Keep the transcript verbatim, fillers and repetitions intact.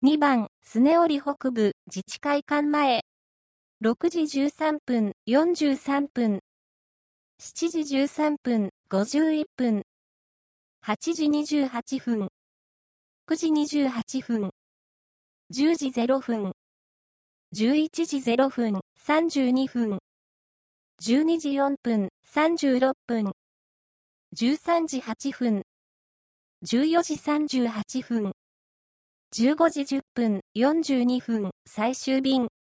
にばん、スネオリ北部自治会館前。ろくじじゅうさんぷん、よんじゅうさんぷん。しちじじゅうさんぷん、ごじゅういっぷん。はちじにじゅうはっぷん。くじにじゅうはっぷん。じゅうじぜろふん。じゅういちじぜろふん、さんじゅうにふん。じゅうにじよんぷん、さんじゅうろっぷん。じゅうさんじはっぷん。じゅうよじさんじゅうはっぷん。じゅうごじじゅっぷん、よんじゅうにふん、最終便。